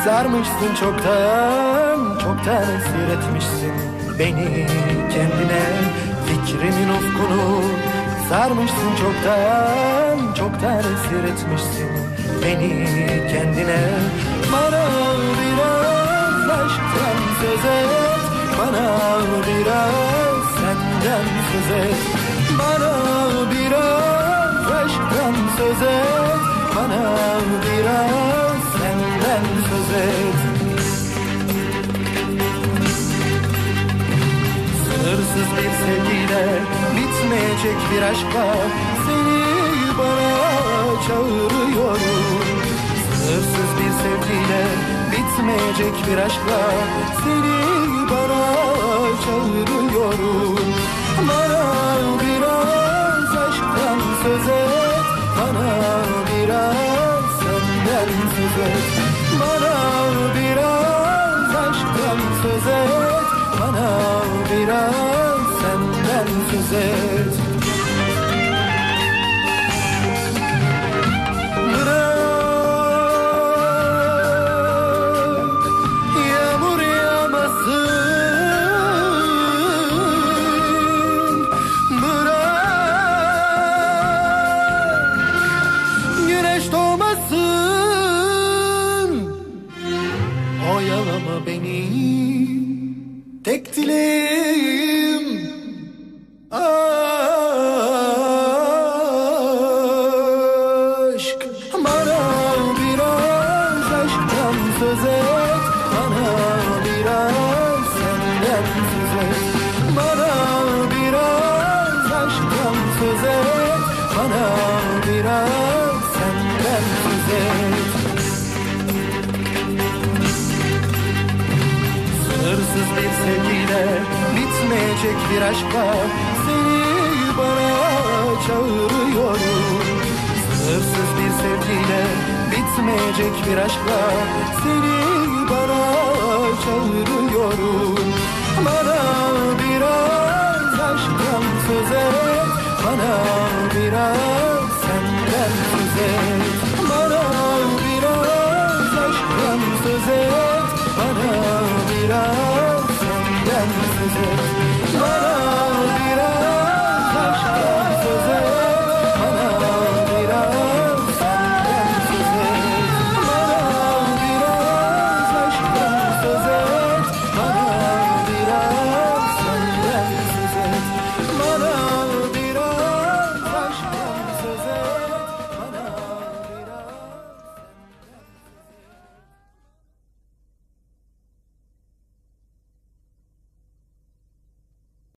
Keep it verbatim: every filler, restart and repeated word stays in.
Sarmışsın çoktan, çoktan esir etmişsin beni kendine. Fikrimin ufkunu sarmışsın çoktan, çoktan esir etmişsin beni kendine. Bana biraz aşktan söz et, bana biraz senden söz et. Bana biraz aşktan söz et, bana biraz senden söz et. Sınırsız bir sevgiyle, bitmeyecek bir aşkla seni bana çağırıyorum. Sınırsız bir sevgiyle, bitmeyecek bir aşkla seni bana çağırıyorum. Bana biraz aşktan söz et, bana biraz senden söz et. Bana biraz aşktan söz et, bana biraz senden söz et. Tek dileğim aşk. Bana biraz aşktan söz et, bana biraz senden söz et. Bana biraz aşktan söz et, bana biraz senden söz et. Sınırsız bir sevgiyle, bitmeyecek bir aşkla seni bana çağırıyorum. Sınırsız bir sevgiyle, bitmeyecek bir aşkla seni bana çağırıyorum. Bana biraz aşktan söz et, bana biraz senden söz et.